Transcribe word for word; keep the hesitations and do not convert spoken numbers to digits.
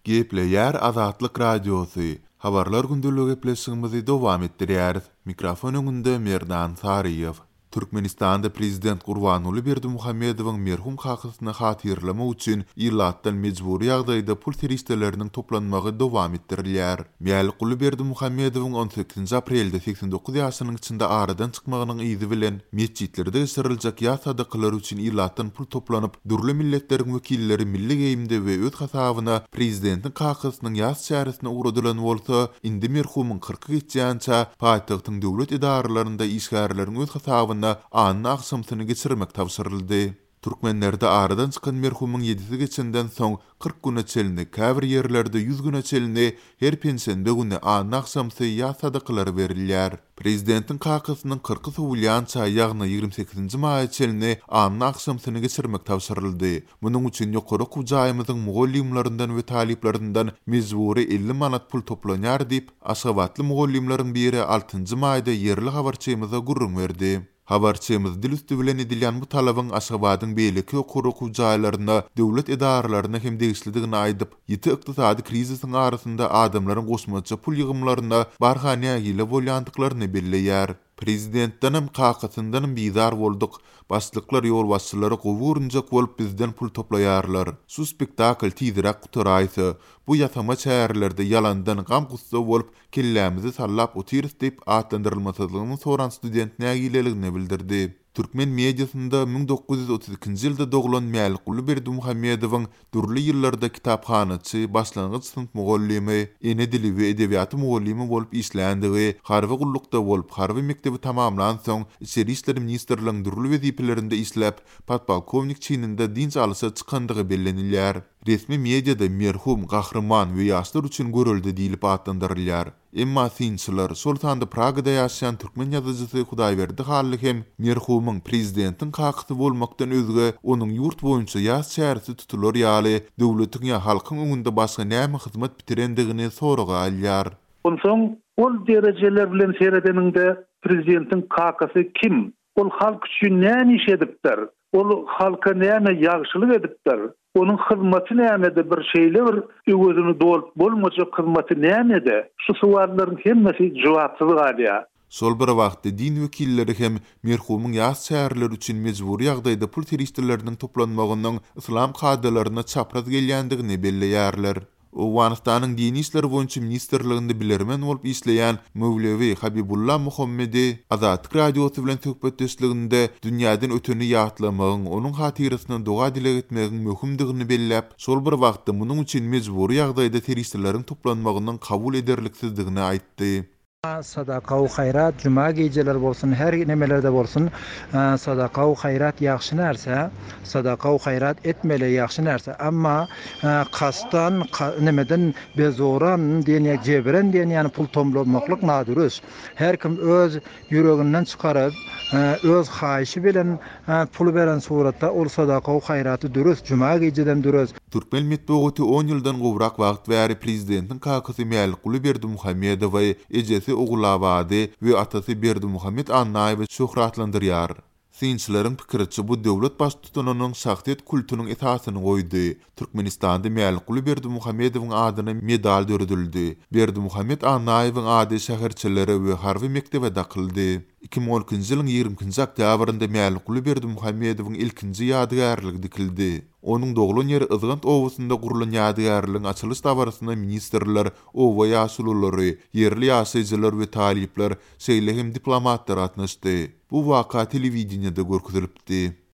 Gepleyer Azatlyk Radiosu. Habarlar gündülügi gepleşigimizi dowam etdirýär. Mikrofon öňünde Merdan Sariýew. Türkmenistanda Prezident Gurbanuly Berdimuhammedowyň merhum hakysyny hatyrlama üçin illatdan mejburi ýagdaýda pul teristleriniň toplanmagy dowam etdirilýär. Mälik Berdimuhammedowyň on sekizinji aprelde seksen dokuz ýaşynyň içinde aradan çykmagynyň izi bilen mescitlerde ýaşyryljak ýa sadakylar üçin illatdan pul toplanyp, durly milletleriň wekilleri milli geýimde we öz hasabyna prezidentiň hakysynyň ýas çäresine uradylan bolsa, indi merhumyň kırky geçýänçä paýtagtyň döwlet idaralarynda işgärleriň öz hasabyna anna akşamsyny geçirmek tapşyryldy. Türkmenlerde aradan çıkan merhumyň ýedisi geçenden soň kırk güne çelini, käbir ýerlerde yüz güne çelini, her pensende güne anna akşamsy ýa sadakylar berilýär. Prezidentiň hakysynyň kırky sowulýança ýagny ýygrimi sekizinji maý çelini anna akşamsyny geçirmek tapşyryldy. Munyň üçin ýokary kujaýymyzyň mugallimlerinden we taliplerinden mejburi elli manat pul toplanýar diýip Aşgabatly mugallimleriň biri altynjy maýda ýerli habarçymyza gurrun berdi. Habarçymyz dil üstü bilen edilýän bu talabyň Aşgabatyň beýleki okuru kujaýlaryna, döwlet idaralaryna hem degişlidigini aýdyp, ýeti ykdysady krizisiň arasynda adamlaryň goşmaça pul ýygymlaryna barhanya ýyly bolýandyklaryny belleýär. Prezidentden kakatından bizar bolduk. Başlıklar yol başçıları kovurunca bolup bizden pul toplaýarlar. Şu spektakl tidirak quturaysa, bu yasama çäherlerde yalandan gam gussa bolup kellämizi sallap otyrs diýip atlandyrylmasydygyny soran student nägileligini bildirdi. Türkmen mediasynda ming dokuz ýüz otuz ikinji ýylda doglan Mälik Berdimuhammedowyň durly ýyllarda kitapxanaçy, başlangyç sınıf mugallimi, ene dili we edebiýaty mugallimi bolup işländigi, harby gullukda bolup, harby mektebi tamamlan soň Içeri işleri ministrligiň durly wezipelerinde işläp, podpolkovnik çynynda din çalysy çykandygy bellenilýär. Resmi mediada merhum, gahrman we ýaşlar üçin görüldi diýilip atlandyrylýar. Emma sinçiler Sultanda Pragada ýaşaýan türkmen ýazyjysy Hudaýberdi Hally hem merhumyň prezidentiň kakty bolmakdan özge onuň ýurt boýunça ýas çäresi tutulur ýaly döwletiň ýa halkyň öňünde başga näme hyzmat bitirendigini soraga alýar. Onsoň ol derejeler bilen seredeninde prezidentiň kakasy kim? Ol halk üçin näme iş edipdir? Ol halka näme ýagşylyk edipdir? Onun hyzmaty nämede bir şeýle bir özüni dolup bolmajak hyzmaty nämede? Şu sualların hemmesi jogapsyz galýar. Sol bir wagtda din wekilleri hem merhumyň ýas çäherler üçin mejburi ýagdaýda pul teristleriniň toplanmagynyň islam kadrlaryna çapraz gelýändigini belleýärler. Owganistanyň dini işleri boýunça ministrliginde bilermen bolup işleýän Mevlevi Habibullah Muhammedi Azatlyk Radiosu bilen töhbetdeşliginde dünýäden öteni ýatlamagyň, onuň hatyrysyna doga dile etmegiň möhümdigini belläp, şol bir wagtda munyň üçin mejburi ýagdaýda teristlerin toplanmagynyň kabul ederliksizdigini aýtdy. Sadaka we hayrat, cuma geceler bolsun, her nemelerde bolsun, sadaka we hayrat ýagşy nerse, sadaka we hayrat etmeli ýagşy nerse. Amma kastan nemeden bezoran diýen jebren diýen ýani pul tomlamaklyk nadürüs. Her kim öz ýüreginden çykaryp, öz haýşy bilen pul beren suratda ol sadaka we hayraty dürüst, cuma geceden dürüst. Türkmen metbuaty on ýyldan gowrak wagt bäri prezidentiň kakasy Mälik Berdimuhammedowy ejesi Oğulabady we atasy Berdimuhammed Annaýewy şöhratlandyrýar. Sinçilerin pikiriçi bu döwlet baş tutananyň şahsiýet kultunyň esasyny goýdy. Türkmenistanda Mälik Berdimuhammedowyň adyna medal döredildi. Berdimuhammed Annaýewyň ady şäherçileri we harby mektebe dakyldy. iki ming on ikinji ýylyň ýigrimiji oktýabrynda Mälik Berdimuhammedowyň ilkinji ýadygärligi dikildi. Onuň doglan ýeri Izgant owasynda gurulan ýadygärligiň açylış tabarysyna ministrler, owa ýaşululary, ýerli ýaşaýjylar we talipler, şeýle hem diplomatlar atnaşdy. Bu waka telewizionyada görkezilipdi.